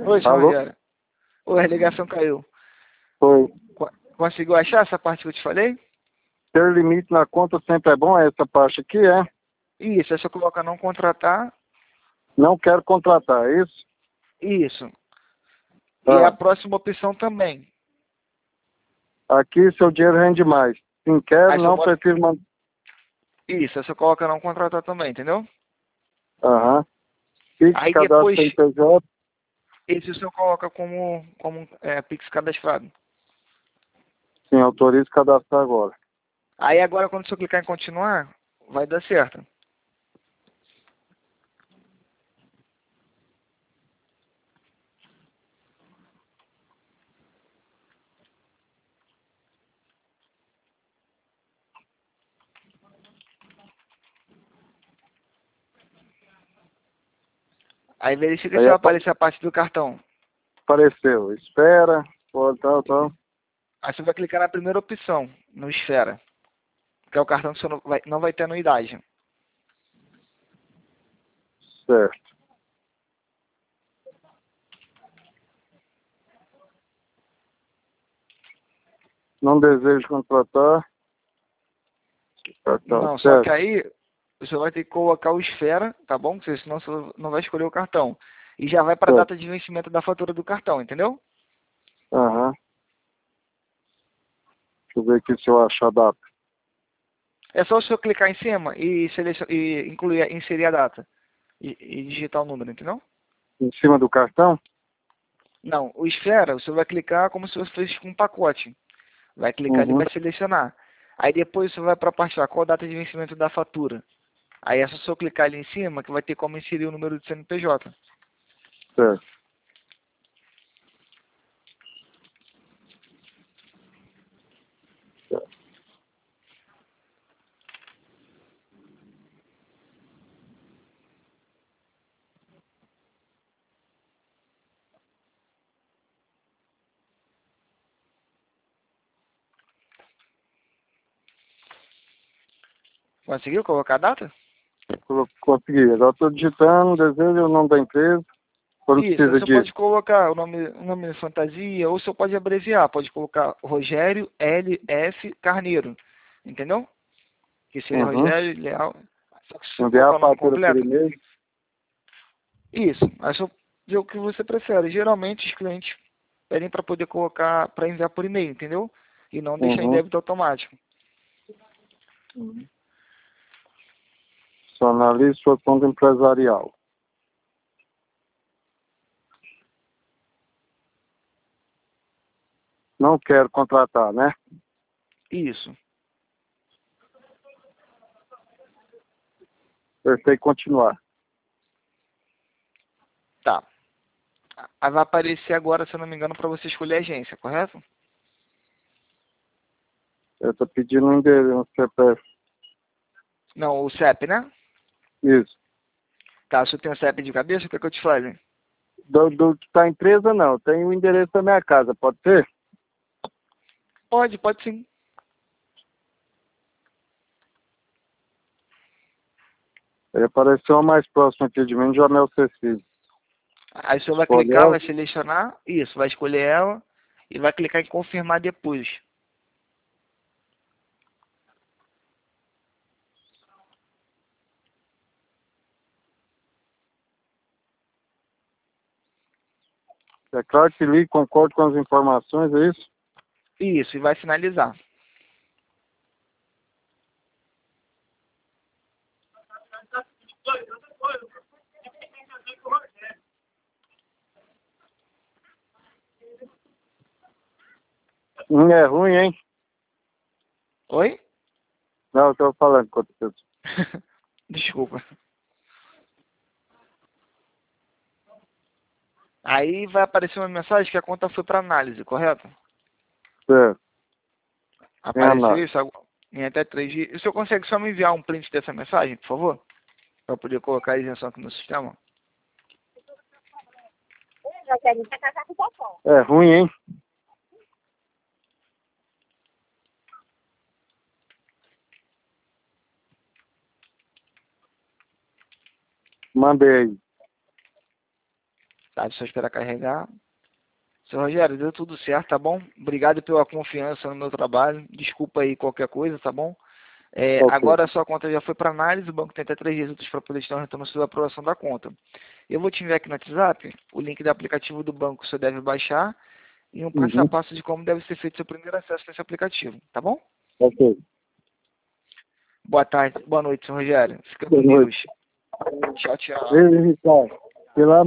Oi, senhor Alô? Rogério. Oi, a ligação caiu. Foi. Conseguiu achar essa parte que eu te falei? Ter limite na conta sempre é bom, essa parte aqui é. Isso, é só colocar não contratar. Não quero contratar, é isso? Isso. E a Ah, próxima opção também. aqui seu dinheiro rende mais. Sim, quero, Aí só não bota. prefiro mandar. Isso, é só coloca não contratar também, entendeu? Aham. Pix, Aí cadastro depois, CNPJ. esse você coloca como Pix cadastrado. Sim, autorizo cadastrar agora. Aí agora quando você clicar em continuar, vai dar certo. Aí verifica se Aí vai aparecer a parte do cartão. apareceu. Espera, pode, tal. Aí você vai clicar na primeira opção, no Esfera. Que é o cartão que você não vai ter anuidade. Certo. Não desejo contratar. Cartão, Não, só que certo. aí você vai ter que colocar o Esfera, tá bom? Porque senão você não vai escolher o cartão. E já vai para a Certo. data de vencimento da fatura do cartão, entendeu? Aham. Deixa eu ver aqui se eu achar a data. É só o senhor clicar em cima e incluir, inserir a data. E digitar o número, entendeu? Em cima do cartão? Não, o Esfera, você vai clicar como se você fosse com um pacote. Vai clicar ali e Uhum. vai selecionar. Aí depois você vai para a parte lá, qual a data de vencimento da fatura. Aí é só você clicar ali em cima que vai ter como inserir o número do CNPJ. Certo. Conseguiu colocar a data? Consegui. Agora estou digitando, desejo o nome da empresa. Quando Isso, aí precisa você pode disso. colocar o nome de fantasia, ou você pode abreviar, pode colocar Rogério LF Carneiro, entendeu? Que seria Uhum. Rogério Leal. Só que se você Enviar colocar a o nome fatura por completo, e-mail. isso, aí só ver o que você prefere. Geralmente os clientes pedem para poder colocar, para enviar por e-mail, entendeu? E não deixar em Uhum. débito automático. Só analise sua conta empresarial. Não quero contratar, né? Isso, Perfeito, continuar. tá. Aí vai aparecer agora, se eu não me engano, para você escolher a agência, correto? Eu estou pedindo um endereço, um CPF. Não, o CEP, né? Isso. Tá, se eu tenho o CEP de cabeça, o que é que eu te falo? Do que está empresa, não. Tem o endereço da minha casa, pode ser? Pode sim. Ele apareceu a mais próxima aqui de mim, Jornal Cecílio. Aí o senhor vai Escolhe clicar, ela. vai selecionar, isso, vai escolher ela e vai clicar em confirmar depois. É claro que li, concordo com as informações, é isso? Isso, e vai finalizar. É ruim, hein? Oi? Não, eu estou falando com outra pessoa. Desculpa. Aí vai aparecer uma mensagem que a conta foi para análise, correto? Certo. Tem Apareceu análise. isso em até 3 dias. E o senhor consegue só me enviar um print dessa mensagem, por favor? Para poder colocar a isenção aqui no sistema? É ruim, hein? Mandei aí. Tá, só esperar carregar. Seu Rogério, deu tudo certo, tá bom? Obrigado pela confiança no meu trabalho. Desculpa aí qualquer coisa, tá bom? Ok. Agora a sua conta já foi para análise, o banco tem até 3 dias úteis para poder estar um retorno sobre a aprovação da conta. Eu vou te enviar aqui no WhatsApp o link do aplicativo do banco que você deve baixar e um passo a Uhum. passo de como deve ser feito seu primeiro acesso nesse aplicativo, tá bom? Ok. Boa tarde, boa noite, seu Rogério. Fica com Boa noite. Deus. Tchau, tchau. Ei, Ricardo, pela